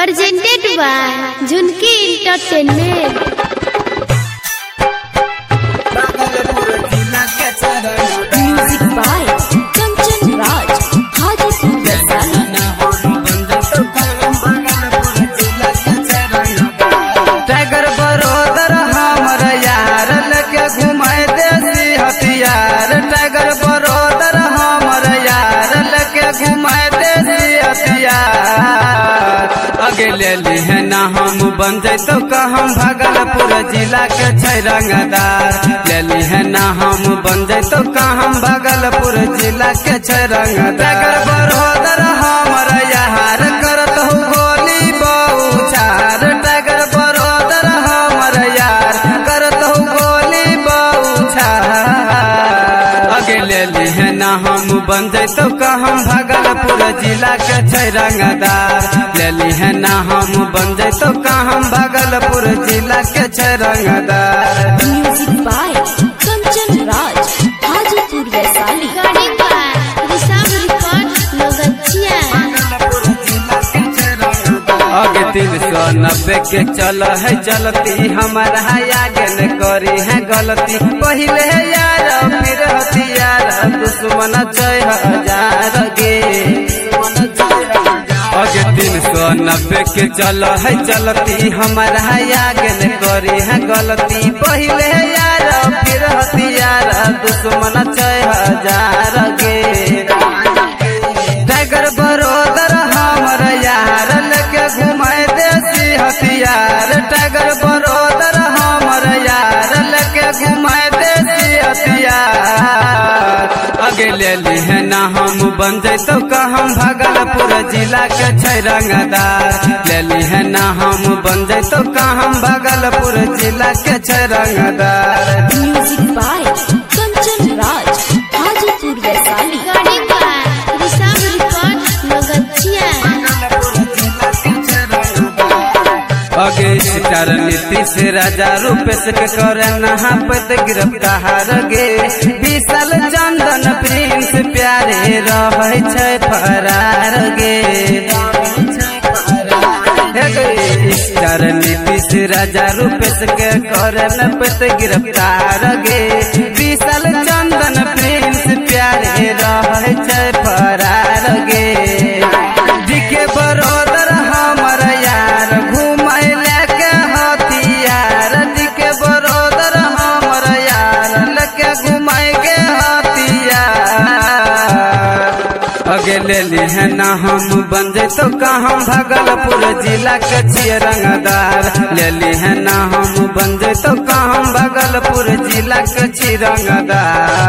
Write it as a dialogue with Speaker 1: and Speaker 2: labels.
Speaker 1: presented by Junki Entertainment.
Speaker 2: Music by Kanchan Raj, Hajipur Vaisali.
Speaker 3: Tiger brother हमर यार लेके घुमाए देसी हथियार। टाइगर बरोदर हमर यार लेके घुमाए देसी हथियार। आगे ले ली है ना हम बन जैतो का हम भागलपुर जिला के छै रंगदार। ले ली है ना हम बन जैतो का हम भागलपुर जिला के छै रंगदार। टाइगर बरोदर हमर यार करत हो गोली बौछार। टाइगर बरोदर हमर यार करत हो गोली बौछार। आगे ले ली है ना हम बन जैतो का हम भागलपुर जिला के छै रंगदार। ले ली है ना हम बन जैतो का हम भागलपुर जिला के छै रंगदार।
Speaker 2: Music by Kanchan Raj, Hajipur Vaisali.
Speaker 1: Recording by Rishabh Records, Logachia.
Speaker 3: आगे 390 के चल है चलती हमारा आगे न करी है गलती। पहले है यार फिर हथियार दुश्मन 6000 गे। आगे 390 के चल है चलती हमारा आगे न करी है गलती। पहले है यार फिर हथियार दुश्मन 6000 गे। टाइगर बरोदर हमर यार लेके घुमाए देसी हथियार। टाइगर बरोदर हमर यार लेके घुमाए देसी हथियार। आगे ले ली है ना हम बन जैतो का हम भागलपुर जिला के छै रंगदार। ले ली है ना हम बन जैतो का हम भागलपुर जिला के छै रंगदार।
Speaker 2: Music by Kanchan Raj, Hajipur Vaisali.
Speaker 1: Recording by Rishabh Records, Logachia.
Speaker 3: आगे स्टार नीतीश राजा रूपेश के करे नहा पत गिरफ्तार गे। विशाल चंदन प्रिंस प्यारे रहे छै फरार गे। स्टार नीतीश राजा रूपेश के करे न पत गिरफ्तार गे। विशाल चंदन प्रिंस प्यारे रहे छै फरार गे। डीके बरोदर हमर यार घुमाए लेके हथियार। डीके बरोदर हमर यार लेके घुमाए के हथियार। आगे ले ली है ना हम बन जैतो का हम भागलपुर जिला के छिए रंगदार। ले ली है ना हम बन जैतो का हम भागलपुर जिला के छी रंगदार।